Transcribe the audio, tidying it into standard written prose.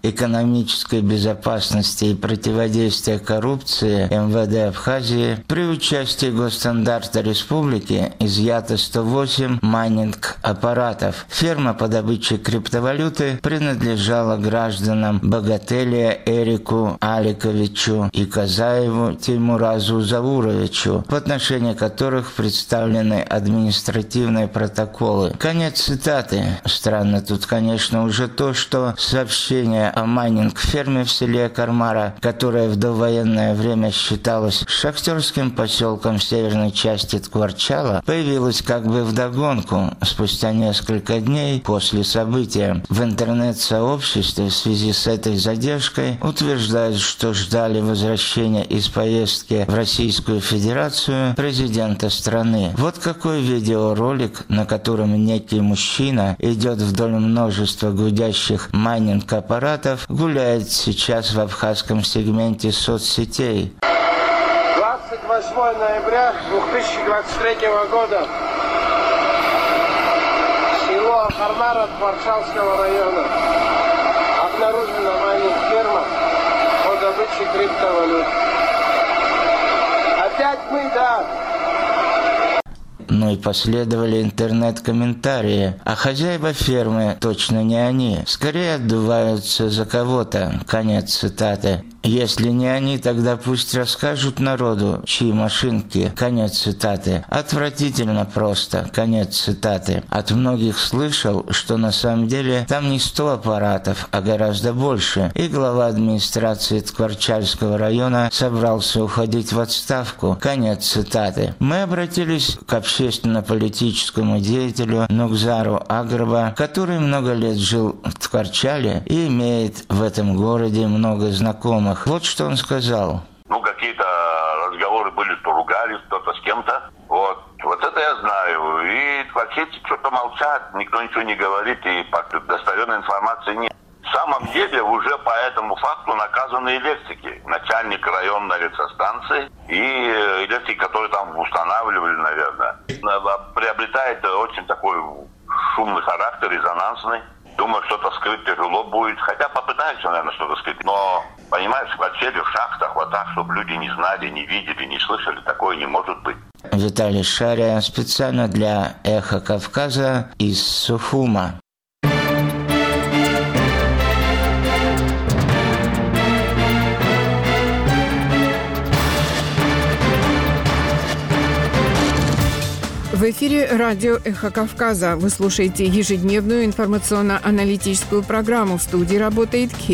экономической безопасности и противодействия коррупции МВД Абхазии при участии Госстандарта Республики изъято 108 майнинг-аппаратов. Ферма по добыче криптовалюты принадлежала гражданам Богателия Эрику Аликовичу и Казаеву Теймуразу Завуровичу, в отношении которых представлены административные протоколы. Конец цитаты. Странно тут, конечно, уже то, что сообщение о майнинг-ферме в селе Кармара, которая в довоенное время считалась шахтерским поселком в северной части Ткварчала, появилось как бы вдогонку, спустя несколько дней после события. В интернет-сообществе в связи с этой задержкой утверждают, что ждали возвращения из поездки в Российскую Федерацию президента страны. Вот какой видеоролик, на котором некий мужчина идет вдоль множества гудящих майнинг-аппаратов, гуляет сейчас в абхазском сегменте соцсетей. 28 ноября 2023 года. Село Кармара Ткварчалского района. Обнаружена майнинг-ферма по добыче криптовалют. Опять мы, да. Ну и последовали интернет-комментарии. А хозяева фермы точно не они. Скорее отдуваются за кого-то. Конец цитаты. Если не они, тогда пусть расскажут народу, чьи машинки. Конец цитаты. Отвратительно просто. Конец цитаты. От многих слышал, что на самом деле там не 100 аппаратов, а гораздо больше. И глава администрации Ткварчальского района собрался уходить в отставку. Конец цитаты. Мы обратились к общественно-политическому деятелю Нукзару Агрба, который много лет жил в Ткварчале и имеет в этом городе много знакомых. Вот что он сказал. Какие-то разговоры были, что ругались кто-то с кем-то. Вот это я знаю. И ткварчальцы что-то молчат, никто ничего не говорит, и достоверной информации нет. В самом деле уже по этому факту наказаны электрики. Начальник районной электростанции и электрики, которые там устанавливали, наверное. Приобретает очень такой шумный характер, резонансный. Думаю, что-то скрыть тяжело будет. Хотя попытаются, наверное, что-то скрыть. Но, понимаешь, в квартире, в шахтах, вот так, чтобы люди не знали, не видели, не слышали, такое не может быть. Виталий Шария специально для «Эхо Кавказа» из Сухума. В эфире радио «Эхо Кавказа». Вы слушаете ежедневную информационно-аналитическую программу. В студии работает Ки.